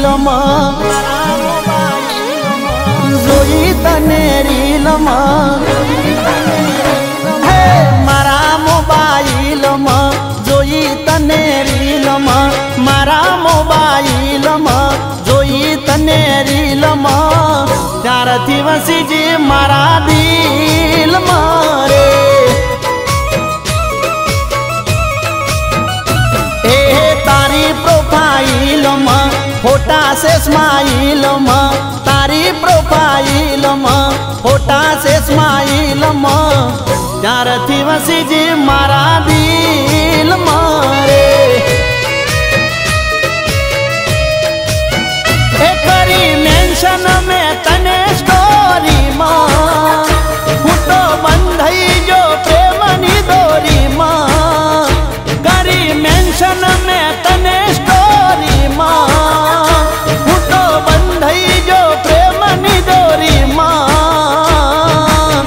જોઈ તને રીલમાં હે મારા મોબાઈલમાં જોઈ તને રીલમાં મારા મોબાઈલમાં જોઈ તને રીલમાં ત્યારથી વસીજી મારા દિલમાં રે तारी प्रोफाइल में फोटा से स्माइल में तारी प्रोफाइल में फोटा से स्माइल में त्यारथी वसीजी मारा दिल मारे करी मेंशन में तने स्टोरी में हूँ तो बंधई जो प्रेमनी डोरी में करी मेंशन में तने स्टोरी मां हूँ तो बंधई जो प्रेमनी डोरी मां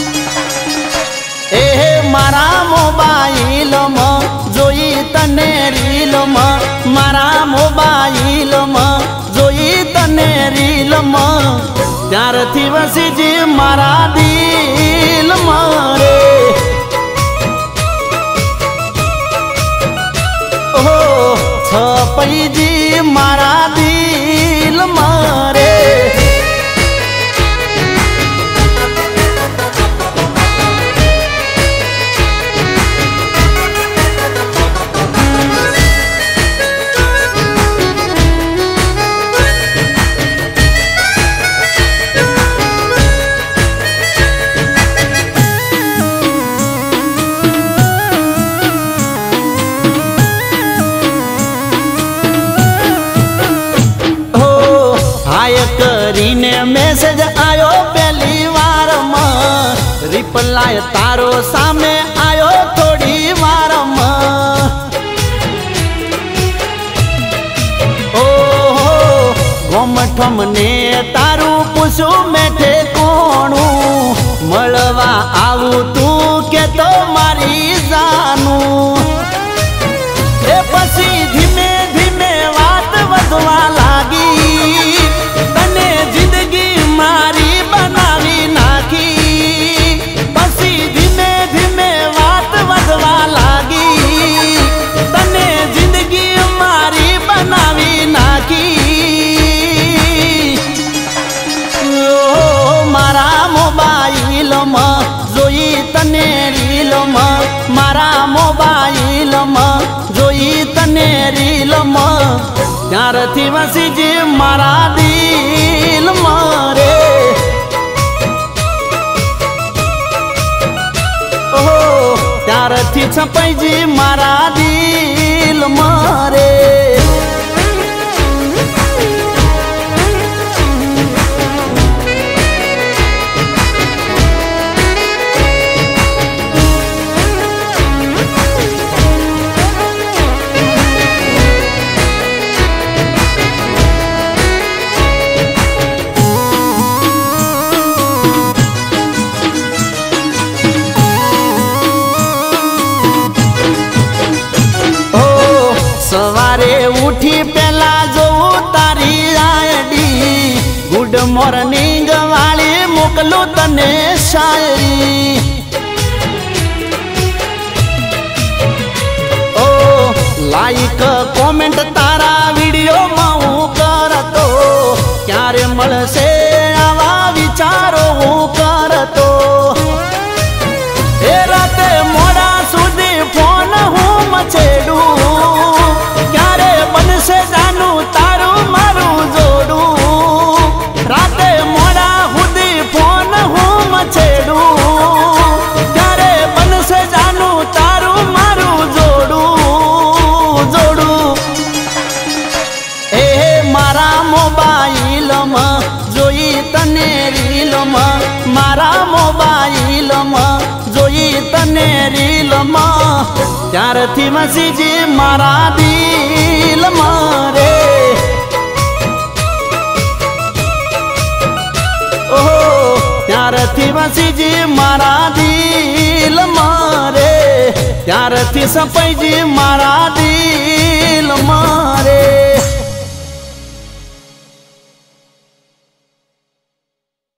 मारा मोबाइल में जोई तने रील में मारा मोबाइल में जोई तने रील में त्यारथी वसीजी मारा दिल मारे छपईजी मारा दिल मारे करीने मैसेज आयो पहली वार में रिप्लाई तारो सामे आयो थोड़ी वार में ओ गोमठम ने तारू पूछू मेठे कोणू मळवा आवू तू के तो मारी जानू ए पसी धीमे धीमे वात वधवा लागी जोई तने रील में मारा मोबाइल में जोई तने रील में त्यारथी वसीजी मारा दिल मारे ओहो त्यारथी छपईजी मारा दिल मारे सवारे उठी पहला जो तारी आईडी गुड मॉर्निंग वाली मोकलू तने शायरी ओ लाइक कमेंट तारा वीडियो में हूँ करतो क्यारे मळशे आवा विचारो हूँ करतो ए राते मोड़ा सुधी फोन हूँ मचेडू से जानू तारू मारू जोड़ू राते मोड़ा खुदी फोन हूँ मचेड़ू क्यारे बन से जानू तारू मारू जोड़ू जोड़ू मारा मोबाइल में जोई तने रील में मारा मोबाइल में जोई तने रील में त्यारथी वसीजी मारा दिल मारे ओहो त्यारथी वसीजी मारा दिल मारे त्यारथी छपईजी मारा दिल मारे।